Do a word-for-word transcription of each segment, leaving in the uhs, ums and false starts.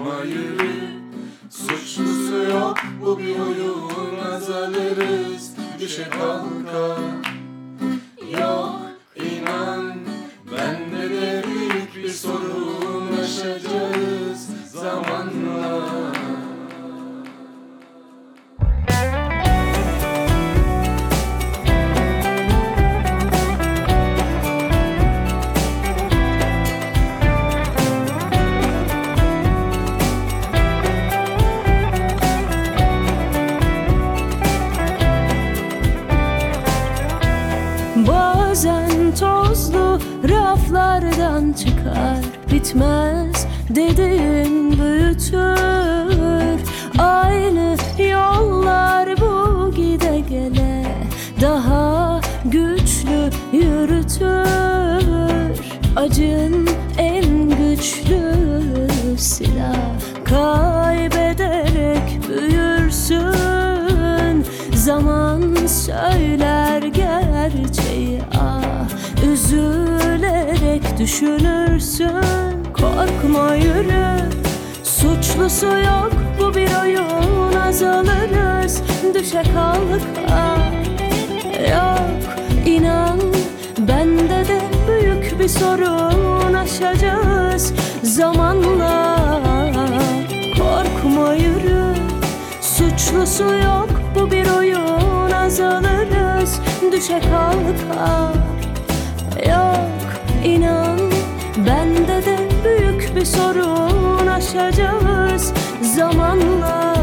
Korkma yürü, suçlusu yok, bu bir oyun, azalırız düşe kalka. Yok inan, bende de büyük bir sorun, aşacağız zamanla. Bazen tozlu raflardan çıkar, bitmez dediğin büyütür. Aynı yollar bu gide gele daha güçlü yürütür. Acın en güçlü silah, kaybederek büyürsün. Zaman söyler gerçeği, ah, üzülerek düşünürsün. Korkma yürü, suçlusu yok, bu bir oyun, azalırız düşe kalka. Yok inan, bende de büyük bir sorun, aşacağız zamanla. Korkma yürü, suçlusu yok, bu bir oyun, azalırız düşe kalka. Yok inan, bende de büyük bir sorun, aşacağız zamanla.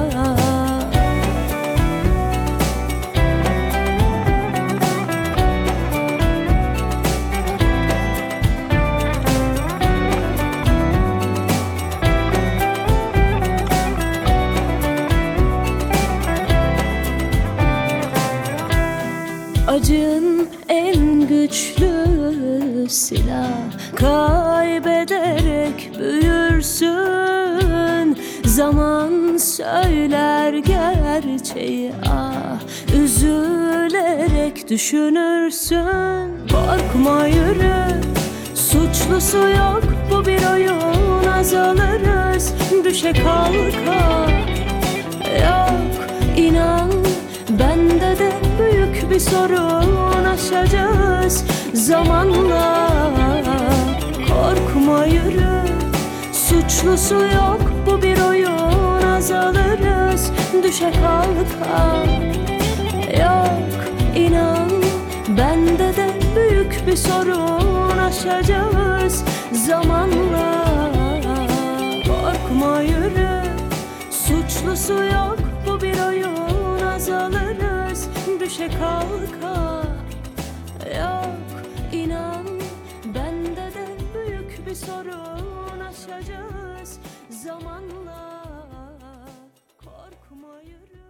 Acın en güçlü silah, kaybederek büyürsün. Zaman söyler gerçeği, ah, üzülerek düşünürsün. Korkma yürü, suçlusu yok, bu bir oyun, azalırız düşe kalka. Yok inan, bende de büyük bir sorun, aşacağız zamanla. Korkma yürü, suçlusu yok, bu bir oyun, azalırız düşe kalka. Yok inan, bende de büyük bir sorun, aşacağız zamanla. Korkma yürü, suçlusu yok, bu bir oyun, azalırız düşe kalka. Yok inan, bende de büyük bir sorun, aşacağız zamanla. Korkma yürü.